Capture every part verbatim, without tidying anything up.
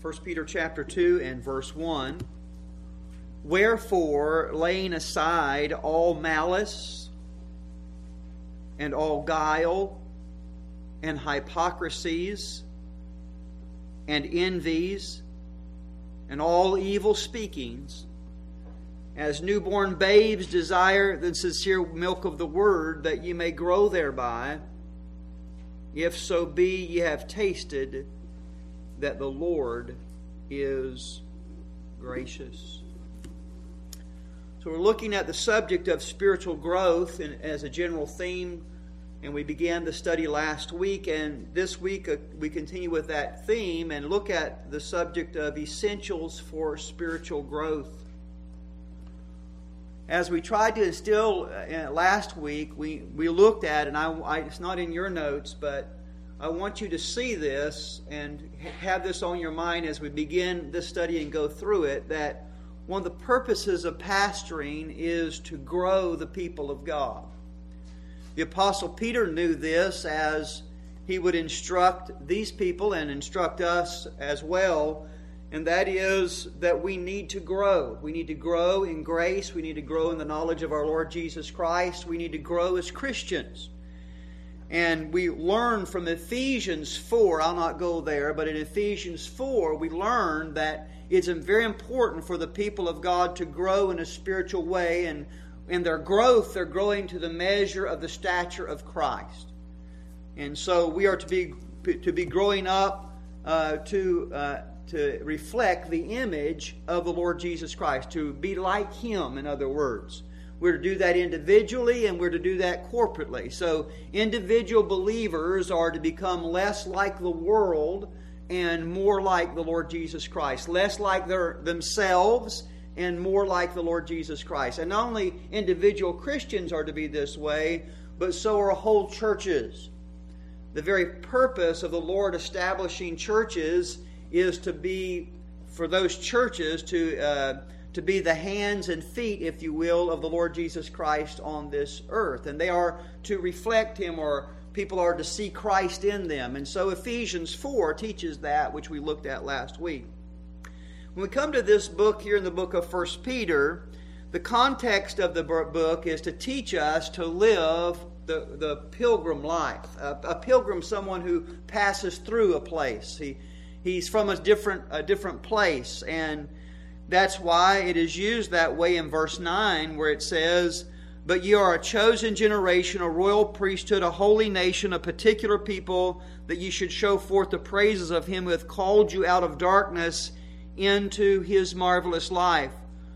First Peter chapter two and verse one. Wherefore, laying aside all malice and all guile and hypocrisies and envies and all evil speakings, as newborn babes desire the sincere milk of the word, that ye may grow thereby, if so be ye have tasted that the Lord is gracious. So we're looking at the subject of spiritual growth in, as a general theme, and we began the study last week, and this week uh, we continue with that theme and look at the subject of essentials for spiritual growth. As we tried to instill uh, last week, we, we looked at, and I, I, it's not in your notes, but I want you to see this and have this on your mind as we begin this study and go through it, that one of the purposes of pastoring is to grow the people of God. The Apostle Peter knew this as he would instruct these people and instruct us as well, and that is that we need to grow. We need to grow in grace. We need to grow in the knowledge of our Lord Jesus Christ. We need to grow as Christians. And we learn from Ephesians four, I'll not go there, but in Ephesians four we learn that it's very important for the people of God to grow in a spiritual way, and in their growth they're growing to the measure of the stature of Christ. And so we are to be to be growing up uh, to uh, to reflect the image of the Lord Jesus Christ, to be like Him, in other words. We're to do that individually and we're to do that corporately. So individual believers are to become less like the world and more like the Lord Jesus Christ. Less like their, themselves and more like the Lord Jesus Christ. And not only individual Christians are to be this way, but so are whole churches. The very purpose of the Lord establishing churches is to be, for those churches to uh, to be the hands and feet, if you will, of the Lord Jesus Christ on this earth. And they are to reflect Him, or people are to see Christ in them. And so Ephesians four teaches that, which we looked at last week. When we come to this book here in the book of First Peter, the context of the book is to teach us to live the, the pilgrim life. A, a pilgrim, someone who passes through a place. He He's from a different a different place, and that's why it is used that way in verse nine, where it says, "But ye are a chosen generation, a royal priesthood, a holy nation, a particular people, that ye should show forth the praises of Him who hath called you out of darkness into His marvelous life,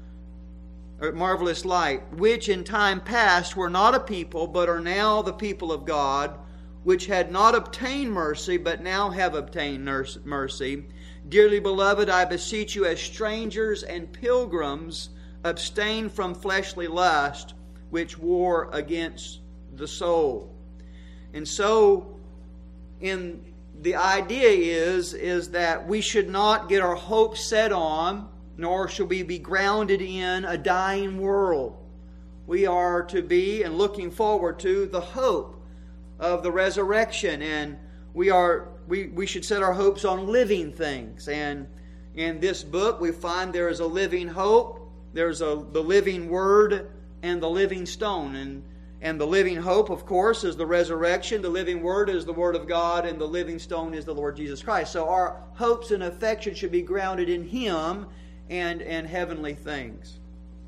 or marvelous light, which in time past were not a people, but are now the people of God, which had not obtained mercy, but now have obtained mercy. Dearly beloved, I beseech you, as strangers and pilgrims, abstain from fleshly lust, which war against the soul." And so, in the idea is, is that we should not get our hopes set on, nor should we be grounded in a dying world. We are to be, and looking forward to, the hope of the resurrection, and we are we, we should set our hopes on living things. And in this book we find there is a living hope, there's a the living Word, and the living stone. And and the living hope, of course, is the resurrection. The living Word is the Word of God, and the living stone is the Lord Jesus Christ. So our hopes and affection should be grounded in Him and, and heavenly things.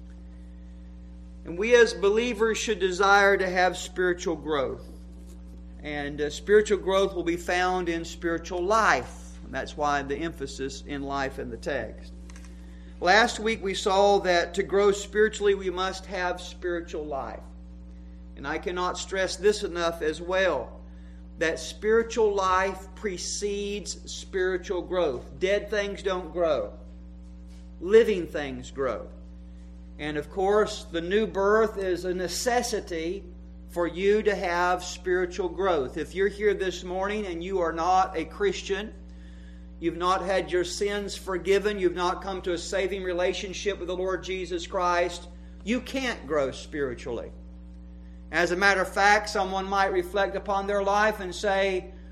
And we as believers should desire to have spiritual growth. And uh, spiritual growth will be found in spiritual life. And that's why the emphasis in life in the text. Last week we saw that to grow spiritually we must have spiritual life. And I cannot stress this enough as well, that spiritual life precedes spiritual growth. Dead things don't grow. Living things grow. And of course, the new birth is a necessity for you to have spiritual growth. If you're here this morning and you are not a Christian, you've not had your sins forgiven, you've not come to a saving relationship with the Lord Jesus Christ, you can't grow spiritually. As a matter of fact, someone might reflect upon their life and say,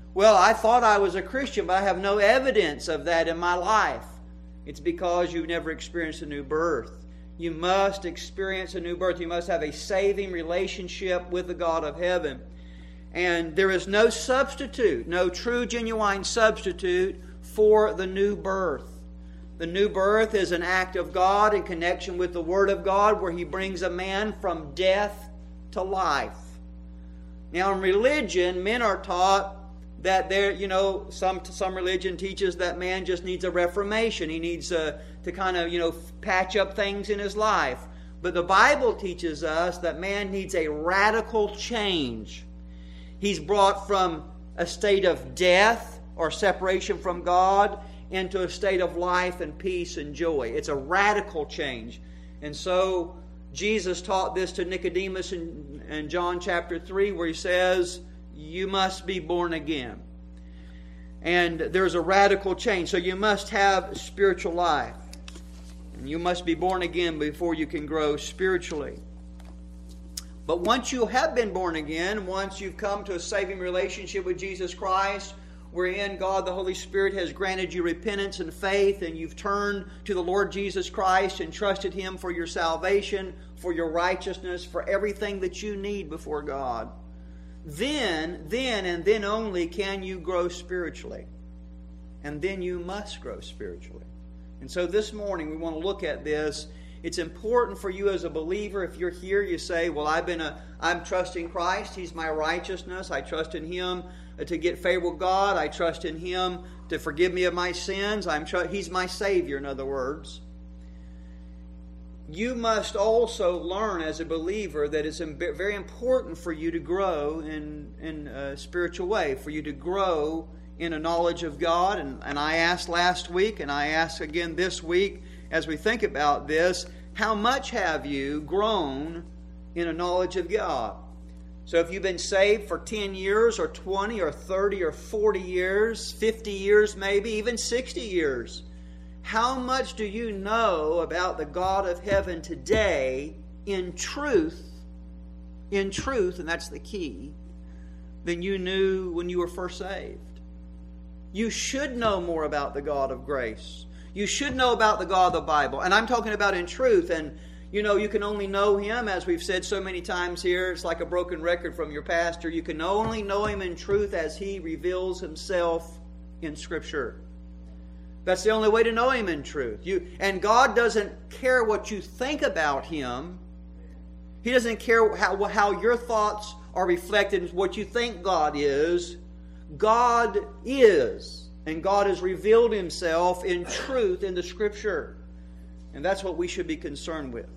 Well, I thought I was a Christian, but I have no evidence of that in my life. It's because you've never experienced a new birth. You must experience a new birth. You must have a saving relationship with the God of heaven. And there is no substitute, no true, genuine substitute for the new birth. The new birth is an act of God in connection with the Word of God, where He brings a man from death to life. Now, in religion, men are taught that there, you know, some some religion teaches that man just needs a reformation. He needs a, to kind of, you know, patch up things in his life. But the Bible teaches us that man needs a radical change. He's brought from a state of death or separation from God into a state of life and peace and joy. It's a radical change. And so Jesus taught this to Nicodemus in, in John chapter three, where He says, you must be born again. And there's a radical change. So you must have spiritual life. And you must be born again before you can grow spiritually. But once you have been born again, once you've come to a saving relationship with Jesus Christ, wherein God the Holy Spirit has granted you repentance and faith, and you've turned to the Lord Jesus Christ and trusted Him for your salvation, for your righteousness, for everything that you need before God, then, then and then only can you grow spiritually. And then you must grow spiritually. And so this morning we want to look at this. It's important for you as a believer. If you're here, you say, well, I've been a, I'm trusting Christ. He's my righteousness. I trust in Him to get favor with God. I trust in Him to forgive me of my sins. I'm tr- He's my Savior, in other words. You must also learn as a believer that it's very important for you to grow in, in a spiritual way, for you to grow in a knowledge of God. And, and I asked last week, and I ask again this week, as we think about this, how much have you grown in a knowledge of God? So if you've been saved for ten years or twenty or thirty or forty years, fifty years maybe, even sixty years, how much do you know about the God of heaven today in truth, in truth, and that's the key, than you knew when you were first saved? You should know more about the God of grace. You should know about the God of the Bible. And I'm talking about in truth. And, you know, you can only know Him, as we've said so many times here. It's like a broken record from your pastor. You can only know Him in truth as He reveals Himself in Scripture. That's the only way to know Him in truth. You, and God doesn't care what you think about Him. He doesn't care how, how your thoughts are reflected in what you think God is. God is. And God has revealed Himself in truth in the Scripture. And that's what we should be concerned with.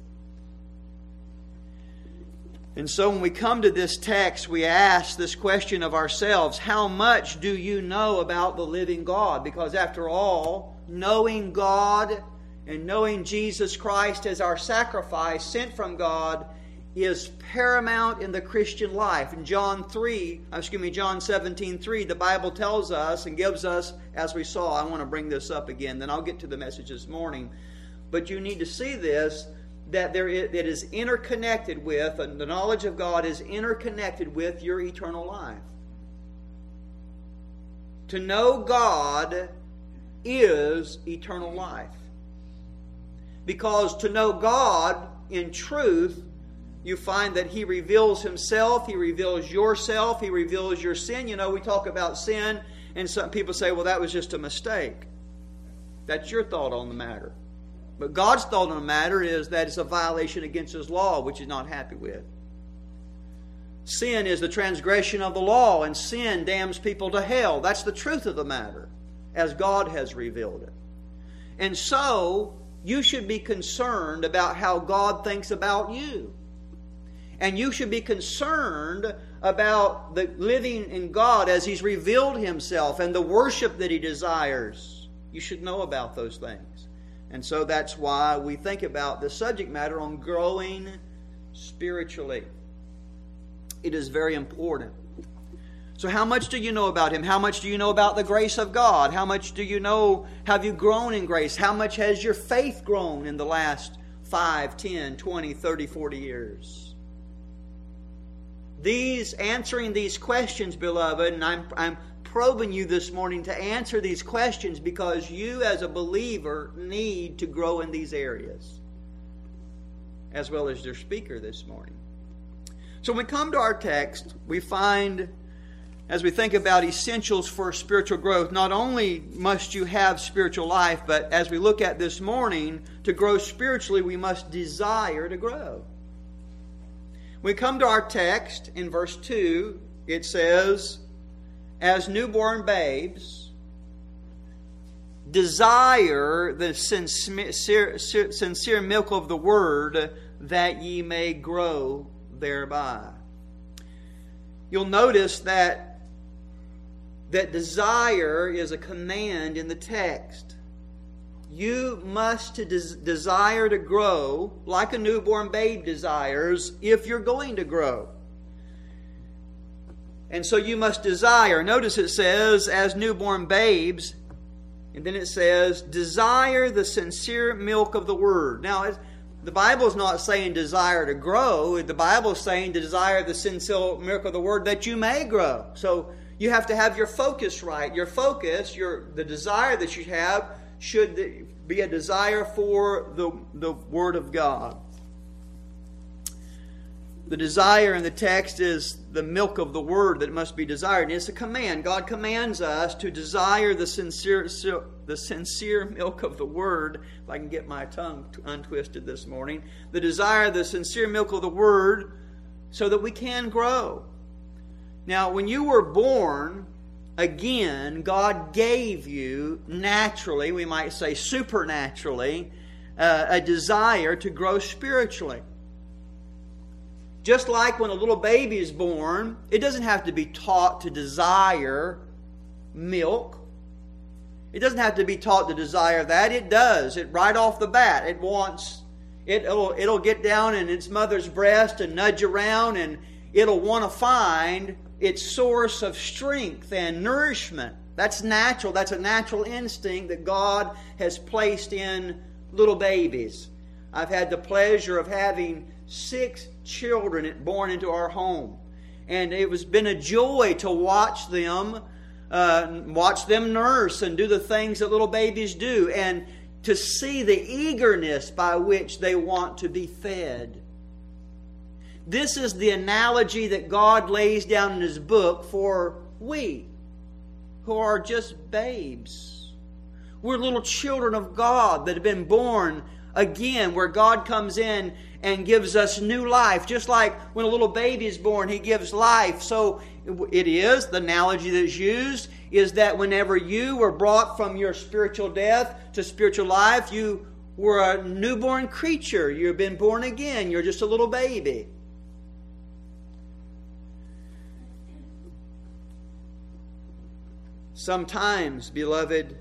And so when we come to this text, we ask this question of ourselves: how much do you know about the living God? Because after all, knowing God and knowing Jesus Christ as our sacrifice sent from God is paramount in the Christian life. In John three, excuse me, John seventeen three, the Bible tells us and gives us, as we saw, I want to bring this up again, then I'll get to the message this morning. But you need to see this, that there is, it is interconnected with, and the knowledge of God is interconnected with your eternal life. To know God is eternal life. Because to know God in truth, you find that He reveals Himself, He reveals yourself, He reveals your sin. You know, we talk about sin, and some people say, well, that was just a mistake. That's your thought on the matter. But God's thought on the matter is that it's a violation against His law, which He's not happy with. Sin is the transgression of the law, and sin damns people to hell. That's the truth of the matter, as God has revealed it. And so, you should be concerned about how God thinks about you. And you should be concerned about the living in God as He's revealed Himself and the worship that He desires. You should know about those things. And so that's why we think about the subject matter on growing spiritually. It is very important. So how much do you know about Him? How much do you know about the grace of God? How much do you know, have you grown in grace? How much has your faith grown in the last five, ten, twenty, thirty, forty years? These, answering these questions, beloved, and I'm, I'm probing you this morning to answer these questions because you as a believer need to grow in these areas, as well as their speaker this morning. So when we come to our text, we find, as we think about essentials for spiritual growth, not only must you have spiritual life, but as we look at this morning, to grow spiritually, we must desire to grow. When we come to our text in verse two, it says, as newborn babes, desire the sincere, sincere milk of the word, that ye may grow thereby. You'll notice that, that desire is a command in the text. You must to des- desire to grow like a newborn babe desires if you're going to grow. And so you must desire. Notice it says, as newborn babes, and then it says, desire the sincere milk of the word. Now, the Bible is not saying desire to grow. The Bible is saying to desire the sincere milk of the word that you may grow. So you have to have your focus right. Your focus, your the desire that you have, should be a desire for the, the Word of God. The desire in the text is the milk of the Word that must be desired. And it's a command. God commands us to desire the sincere, the sincere milk of the Word. If I can get my tongue untwisted this morning. The desire the sincere milk of the Word so that we can grow. Now, when you were born, again, God gave you naturally, we might say supernaturally, uh, a desire to grow spiritually. Just like when a little baby is born, it doesn't have to be taught to desire milk. It doesn't have to be taught to desire that. It does. It right off the bat. It wants, it, it'll, it'll get down in its mother's breast and nudge around, and it'll want to find its source of strength and nourishment. That's natural. That's a natural instinct that God has placed in little babies. I've had the pleasure of having six children born into our home. And it has been a joy to watch them, uh, watch them nurse and do the things that little babies do, and to see the eagerness by which they want to be fed. This is the analogy that God lays down in His book for we, who are just babes. We're little children of God that have been born again, where God comes in and gives us new life. Just like when a little baby is born, He gives life. So it is, the analogy that's used is that whenever you were brought from your spiritual death to spiritual life, you were a newborn creature. You've been born again. You're just a little baby. Sometimes, beloved,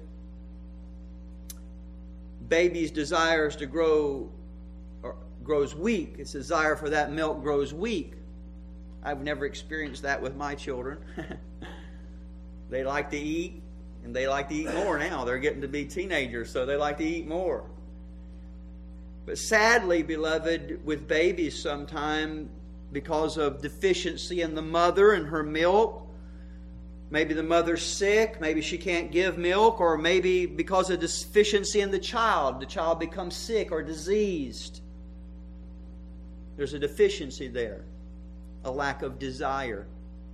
baby's desires to grow or grows weak. Its desire for that milk grows weak. I've never experienced that with my children. They like to eat, and they like to eat more now. They're getting to be teenagers, so they like to eat more. But sadly, beloved, with babies sometimes, because of deficiency in the mother and her milk, maybe the mother's sick, maybe she can't give milk, or maybe because of deficiency in the child, the child becomes sick or diseased. There's a deficiency there, a lack of desire.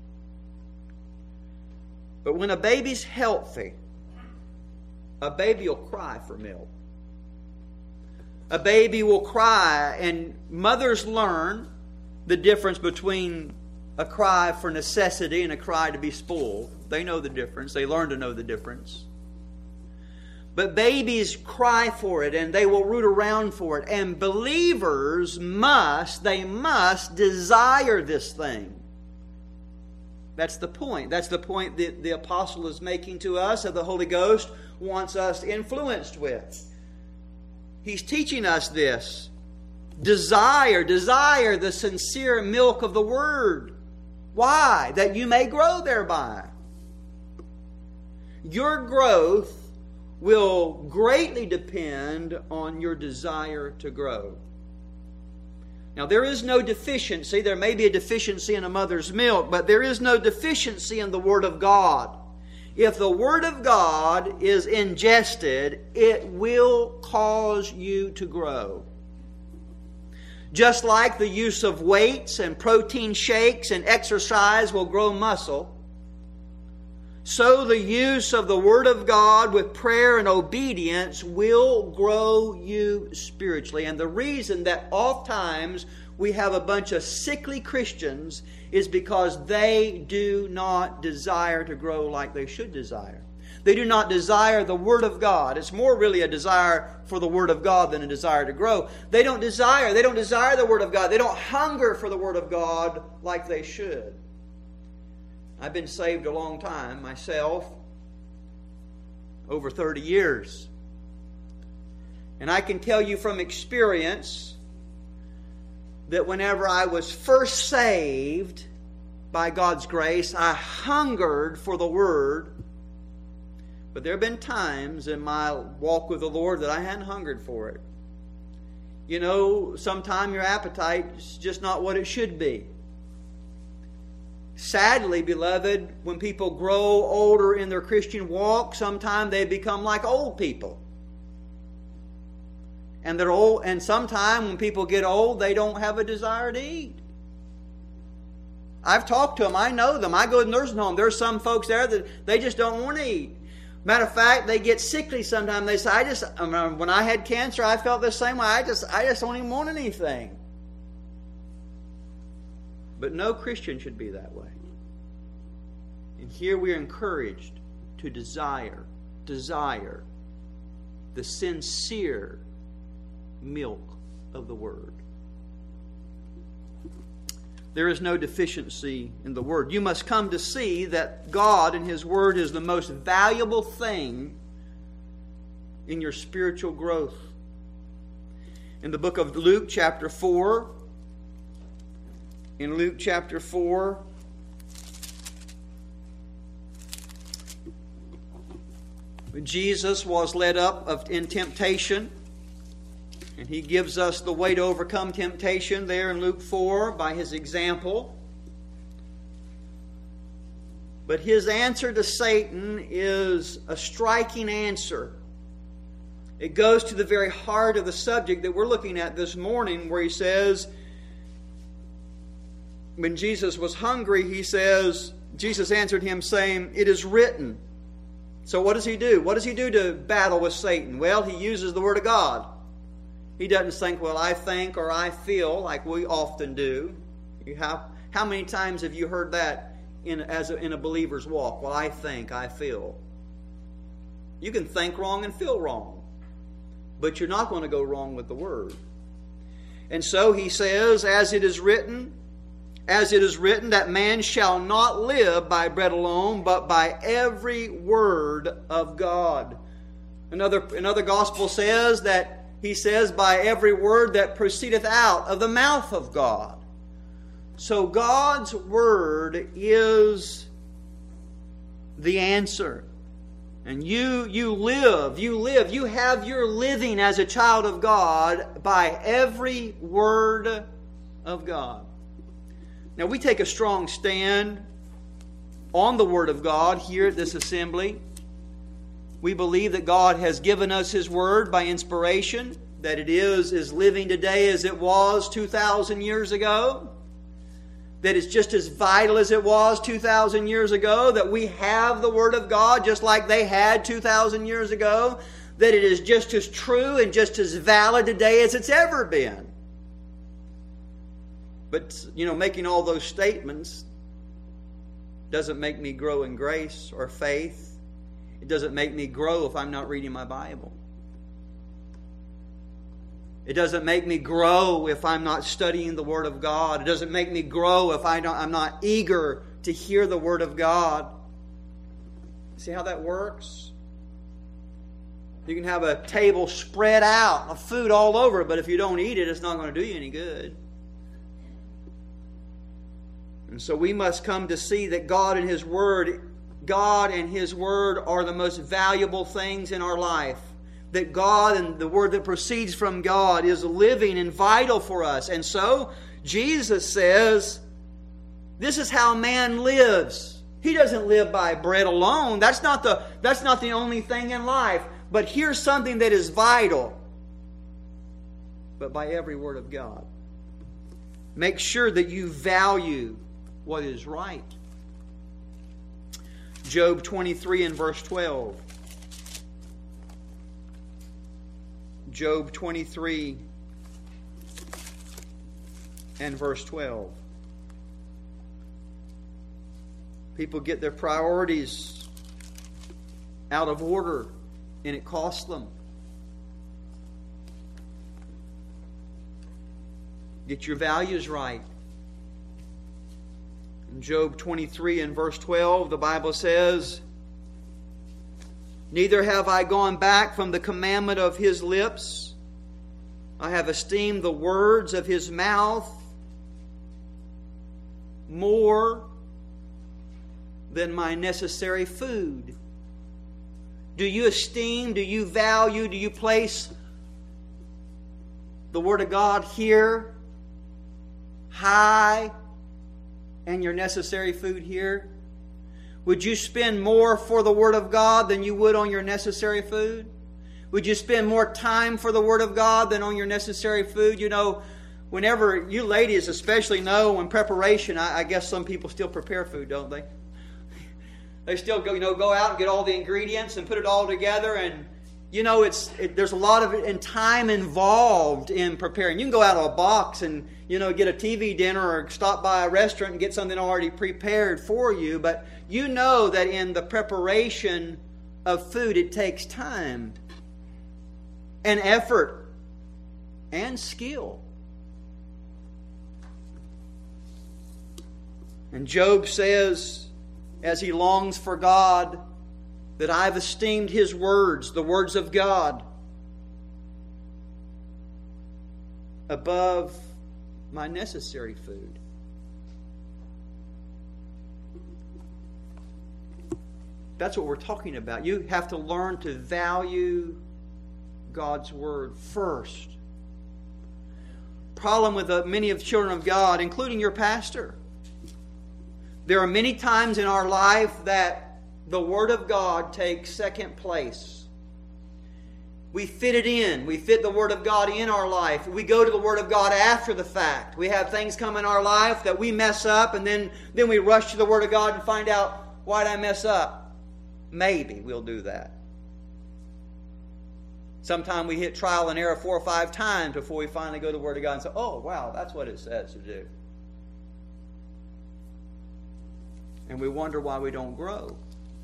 But when a baby's healthy, a baby will cry for milk. A baby will cry, and mothers learn the difference between a cry for necessity and a cry to be spoiled. They know the difference. They learn to know the difference. But babies cry for it, and they will root around for it. And believers must, they must desire this thing. That's the point. That's the point that the apostle is making to us, that the Holy Ghost wants us influenced with. He's teaching us this. Desire, desire the sincere milk of the Word. Why? That you may grow thereby. Your growth will greatly depend on your desire to grow. Now, there is no deficiency. There may be a deficiency in a mother's milk, but there is no deficiency in the Word of God. If the Word of God is ingested, it will cause you to grow. Just like the use of weights and protein shakes and exercise will grow muscle, so the use of the Word of God with prayer and obedience will grow you spiritually. And the reason that oftentimes we have a bunch of sickly Christians is because they do not desire to grow like they should desire. They do not desire the Word of God. It's more really a desire for the Word of God than a desire to grow. They don't desire. They don't desire the Word of God. They don't hunger for the Word of God like they should. I've been saved a long time myself, over thirty years. And I can tell you from experience that whenever I was first saved by God's grace, I hungered for the Word. But there have been times in my walk with the Lord that I hadn't hungered for it. You know, sometimes your appetite is just not what it should be. Sadly, beloved, when people grow older in their Christian walk, sometimes they become like old people. And they're old, and sometimes when people get old, they don't have a desire to eat. I've talked to them. I know them. I go to the nursing home. There's some folks there that they just don't want to eat. Matter of fact, they get sickly sometimes. They say, "I just when I had cancer, I felt the same way. I just I just don't even want anything." But no Christian should be that way. And here we are encouraged to desire, desire the sincere milk of the Word. There is no deficiency in the Word. You must come to see that God and His Word is the most valuable thing in your spiritual growth. In the book of Luke chapter four, in Luke chapter four, Jesus was led up of, in temptation. And He gives us the way to overcome temptation there in Luke four by His example. But His answer to Satan is a striking answer. It goes to the very heart of the subject that we're looking at this morning, where He says, when Jesus was hungry, He says, Jesus answered Him saying, "It is written." So what does He do? What does He do to battle with Satan? Well, He uses the Word of God. He doesn't think, well, I think or I feel, like we often do. You have, how many times have you heard that in, as a, in a believer's walk? Well, I think, I feel. You can think wrong and feel wrong. But you're not going to go wrong with the Word. And so He says, as it is written, as it is written, that man shall not live by bread alone, but by every word of God. Another, another gospel says that He says, by every word that proceedeth out of the mouth of God. So God's Word is the answer. And you, you live, you live, you have your living as a child of God by every word of God. Now we take a strong stand on the Word of God here at this assembly. We believe that God has given us His Word by inspiration, that it is as living today as it was two thousand years ago, that it's just as vital as it was two thousand years ago, that we have the Word of God just like they had two thousand years ago, that it is just as true and just as valid today as it's ever been. But, you know, making all those statements doesn't make me grow in grace or faith. It doesn't make me grow if I'm not reading my Bible. It doesn't make me grow if I'm not studying the Word of God. It doesn't make me grow if I don't, I'm not eager to hear the Word of God. See how that works? You can have a table spread out of food all over, but if you don't eat it, it's not going to do you any good. And so we must come to see that God and His Word God and His Word are the most valuable things in our life. That God and the Word that proceeds from God is living and vital for us. And so, Jesus says, this is how man lives. He He doesn't live by bread alone. That's not the, that's not the only thing in life. But here's something that is vital. But by every word of God. Make sure that you value what is right. Job twenty-three and verse twelve. Job twenty-three and verse twelve. People get their priorities out of order, and it costs them. Get your values right. In Job twenty-three and verse twelve, the Bible says, "Neither have I gone back from the commandment of His lips. I have esteemed the words of His mouth more than my necessary food." Do you esteem, do you value, do you place the Word of God here high and your necessary food here? Would you spend more for the Word of God than you would on your necessary food? Would you spend more time for the Word of God than on your necessary food? You know, whenever, you ladies especially know, in preparation, I, I guess some people still prepare food, don't they? They still go, you know, go out and get all the ingredients and put it all together, and you know, it's it, there's a lot of in time involved in preparing. You can go out of a box and, you know, get a T V dinner or stop by a restaurant and get something already prepared for you, but you know that in the preparation of food it takes time and effort and skill. And Job says, as he longs for God, that I've esteemed His words, the words of God, above my necessary food. That's what we're talking about. You have to learn to value God's Word first. Problem with the, many of the children of God, including your pastor. There are many times in our life that the Word of God takes second place. We fit it in. We fit the Word of God in our life. We go to the Word of God after the fact. We have things come in our life that we mess up, and then, then we rush to the Word of God and find out, why did I mess up? Maybe we'll do that. Sometimes we hit trial and error four or five times before we finally go to the Word of God and say, oh, wow, that's what it says to do. And we wonder why we don't grow.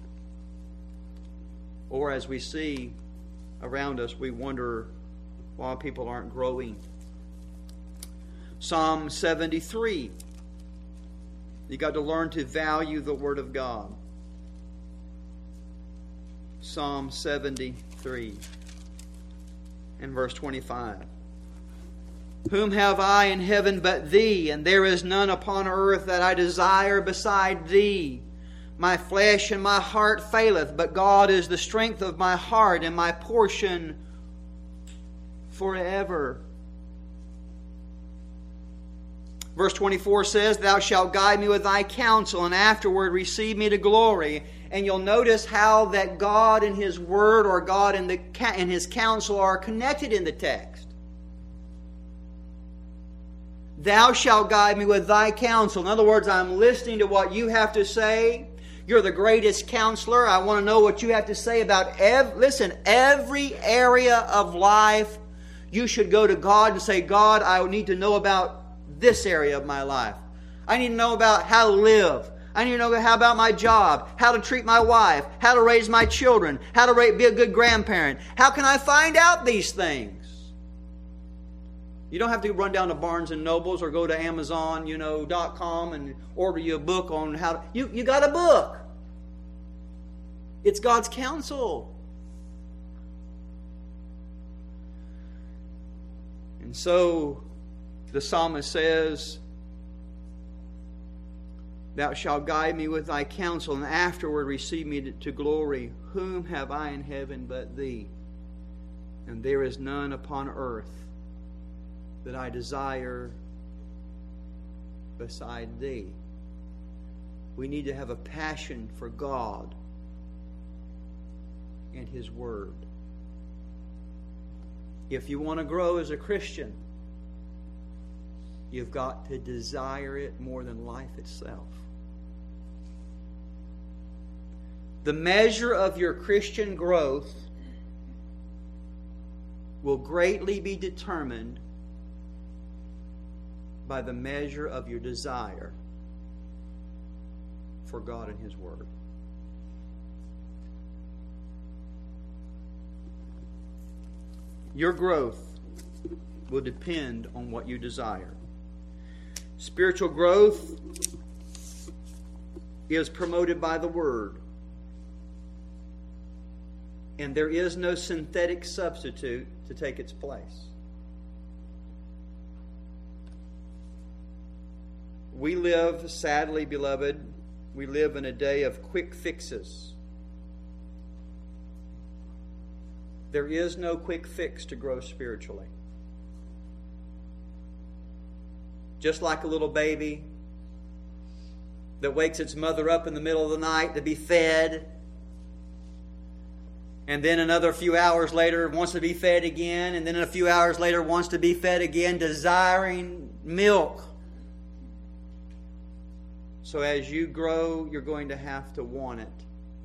Or as we see around us, we wonder why people aren't growing. Psalm seventy-three. You got to learn to value the Word of God. Psalm seventy-three and verse twenty-five. Whom have I in heaven but Thee? And there is none upon earth that I desire beside Thee. My flesh and my heart faileth, but God is the strength of my heart and my portion forever. Verse twenty-four says, Thou shalt guide me with Thy counsel, and afterward receive me to glory. And you'll notice how that God and His Word, or God and, the, and His counsel, are connected in the text. Thou shalt guide me with Thy counsel. In other words, I'm listening to what You have to say. You're the greatest counselor. I want to know what You have to say about, ev- listen, every area of life. You should go to God and say, God, I need to know about this area of my life. I need to know about how to live. I need to know how about my job, how to treat my wife, how to raise my children, how to be a good grandparent. How can I find out these things? You don't have to run down to Barnes and Nobles or go to Amazon, you know, dot com and order you a book on how to... You, you got a book. It's God's counsel. And so the psalmist says, Thou shalt guide me with Thy counsel, and afterward receive me to, to glory. Whom have I in heaven but Thee? And there is none upon earth that I desire beside Thee. We need to have a passion for God and His Word. If you want to grow as a Christian, you've got to desire it more than life itself. The measure of your Christian growth will greatly be determined by the measure of your desire for God and His Word. Your growth will depend on what you desire. Spiritual growth is promoted by the Word. And there is no synthetic substitute to take its place. We live, sadly, beloved, we live in a day of quick fixes. There is no quick fix to grow spiritually. Just like a little baby that wakes its mother up in the middle of the night to be fed, and then another few hours later wants to be fed again, and then a few hours later wants to be fed again, desiring milk. So as you grow, you're going to have to want it.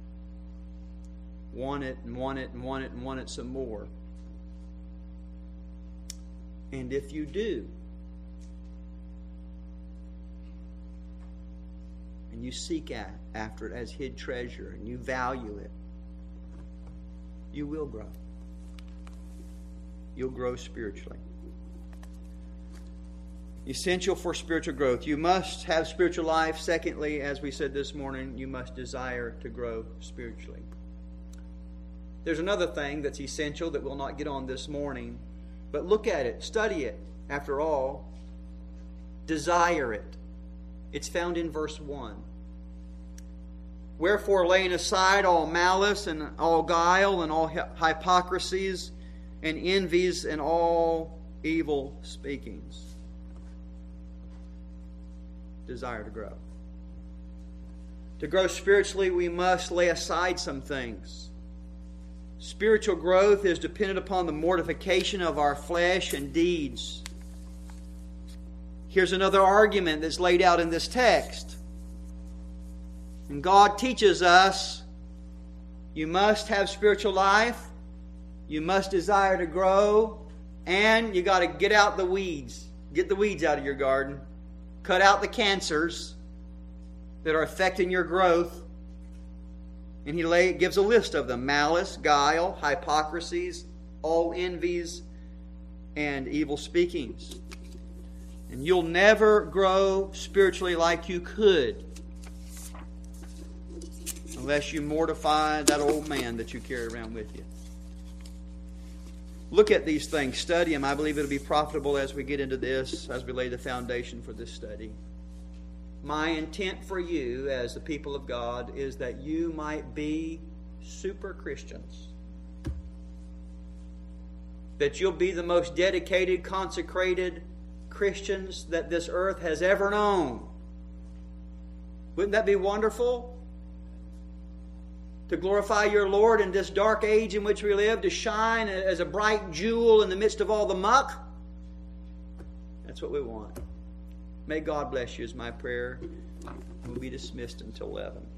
Want it and want it and want it and want it some more. And if you do, and you seek after it as hid treasure, and you value it, you will grow. You'll grow spiritually. Essential for spiritual growth. You must have spiritual life. Secondly, as we said this morning, you must desire to grow spiritually. There's another thing that's essential that we'll not get on this morning, but look at it, study it. After all, desire it. It's found in verse one. Wherefore, laying aside all malice and all guile and all hypocrisies and envies and all evil speakings. Desire to grow. To grow spiritually, we must lay aside some things. Spiritual growth is dependent upon the mortification of our flesh and deeds. Here's another argument that's laid out in this text. And God teaches us, you must have spiritual life, you must desire to grow, and you got to get out the weeds. Get the weeds out of your garden. Cut out the cancers that are affecting your growth. And He lay, gives a list of them. Malice, guile, hypocrisies, all envies, and evil speakings. And you'll never grow spiritually like you could unless you mortify that old man that you carry around with you. Look at these things. Study them. I believe it'll be profitable as we get into this, as we lay the foundation for this study. My intent for you as the people of God is that you might be super Christians. That you'll be the most dedicated, consecrated Christians that this earth has ever known. Wouldn't that be wonderful? To glorify your Lord in this dark age in which we live, to shine as a bright jewel in the midst of all the muck. That's what we want. May God bless you is my prayer. We'll be dismissed until eleven.